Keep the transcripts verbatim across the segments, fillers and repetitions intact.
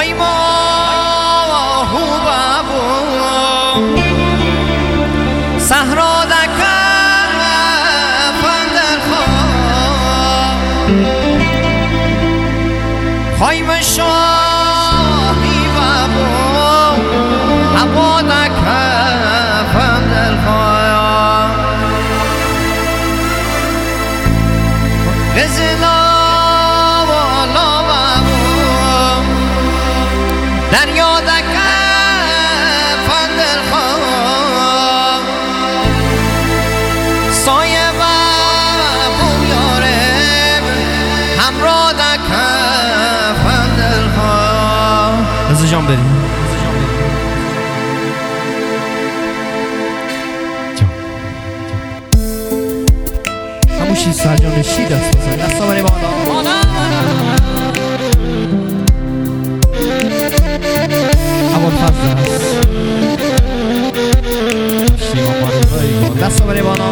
های ما خوبه صحرا دکر فندر خواه های ما شاهی بابو هوا دکر فندر خواه غزلا والا بابو دریا دکر فندر خواه سایه بابو یاره همراه دکر فندر خواه. رضا جان بریم هموشی سرجانشی دست بزن دستا بره بالا هوا فضل است شیما مانوزایی دستا بره بالا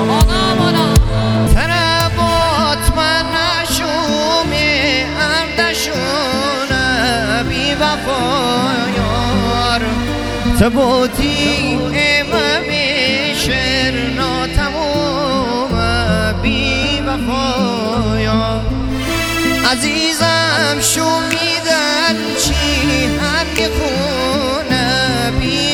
تربات من نشومی اردشونه بی وفایار تبوتی امامی شرنا تموم بی وفایار عزیزم شومیدن چی هنگ خونه بی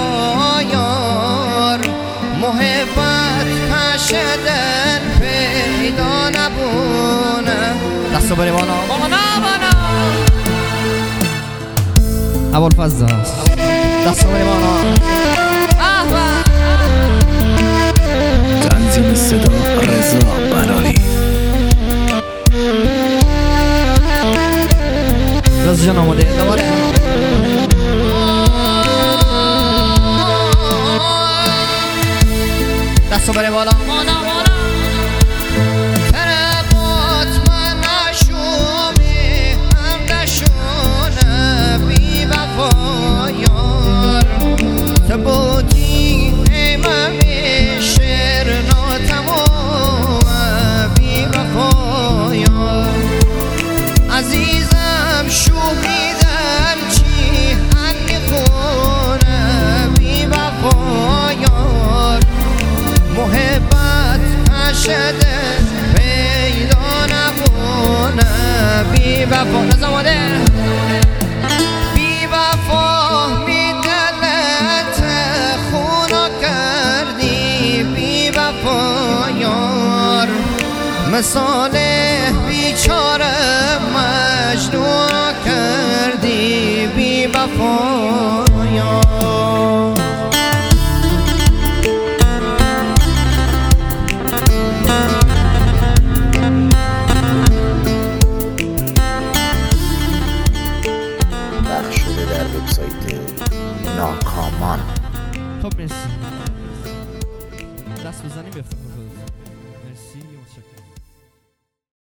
وفایار محبت کشدن پیدا نبونه دستو بری بالا بالا بالا اول فضل است دستو بری بالا تنظیم صدا رضا بنانی رضا جان آماده دوباره دستو بره بالا تربات من نشومی همدشونه بی وفایار تبوتی امامی شرنا تمام بی وفایار عزیزم شومیدن چی هنگ خونه بی وفایار محبت کشده پیدا نبونه بی وفا نزماده بی وفا می دلت خونا کردی بی وفایار مثال بیچاره مجنون کردی بی وفایار. پخش شده در وبسایت ناکامان. خب مرسی دست بزنیم بفرم